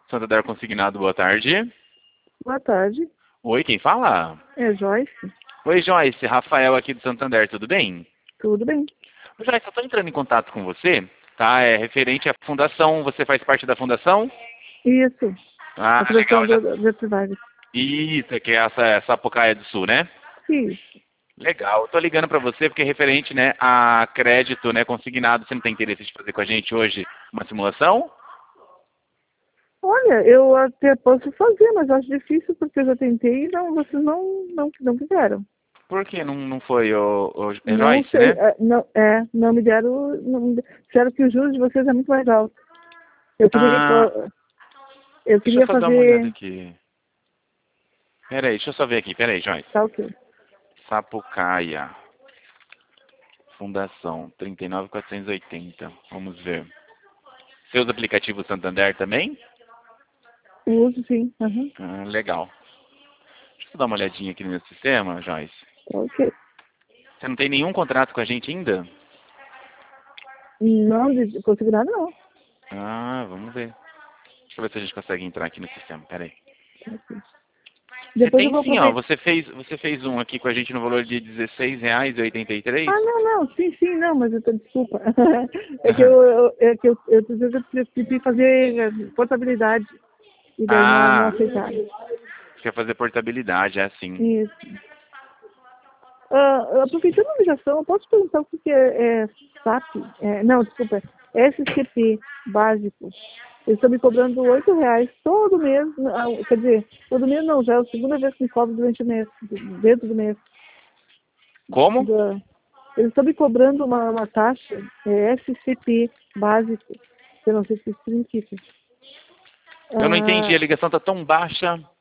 Santander Consignado, boa tarde. Boa tarde. Oi, quem fala? É Joyce. Oi, Joyce. Rafael aqui do Santander, tudo bem? Tudo bem? Joyce, eu estou entrando em contato com você, tá? É referente à fundação. Você faz parte da fundação? Isso. Ah, A legal. seleção do Privado. Isso, que é essa Sapucaia do Sul, né? Isso. Legal. Eu tô ligando para você porque é referente, né, a crédito, né, consignado. Você não tem interesse de fazer com a gente hoje uma simulação? Olha, eu até posso fazer, mas acho difícil porque eu já tentei e vocês não quiseram. Por que não foi o Não Joyce, sei, né? não me deram, disseram que o juros de vocês é muito mais alto. Eu queria, Ah, eu deixa eu queria só dar uma olhada fazer, aqui. Peraí, deixa eu só ver aqui. Peraí, Joyce. tá ok. Sapucaia. Fundação, 39.480. Vamos ver. Seus aplicativos Santander também? Uso sim, uhum. Ah, legal. Deixa eu dar uma olhadinha aqui no meu sistema, Joyce. Tá ok. Você não tem nenhum contrato com a gente ainda? Não, consigo nada não. Ah, vamos ver. Deixa eu ver se a gente consegue entrar aqui no sistema. Peraí. Tá ok. Você Depois eu tem vou sim, ó. aproveitar. Você fez um aqui com a gente no valor de R$16,83? Ah, não, sim, não, mas eu tô, desculpa. É que eu preciso fazer portabilidade e daí não Ah, aceitaram. você quer fazer portabilidade, é assim. Isso. Aproveitando a ligação, eu posso perguntar o que é SAP? Não, desculpa, SCP básico. Eles estão me cobrando R$ 8 todo mês, quer dizer, todo mês não, já é a segunda vez que me cobram durante o mês, dentro do mês. Como? Eles estão me cobrando uma taxa, SCP básico, que eu não sei o que isso significa. Eu não entendi, Ah, a ligação tá tão baixa.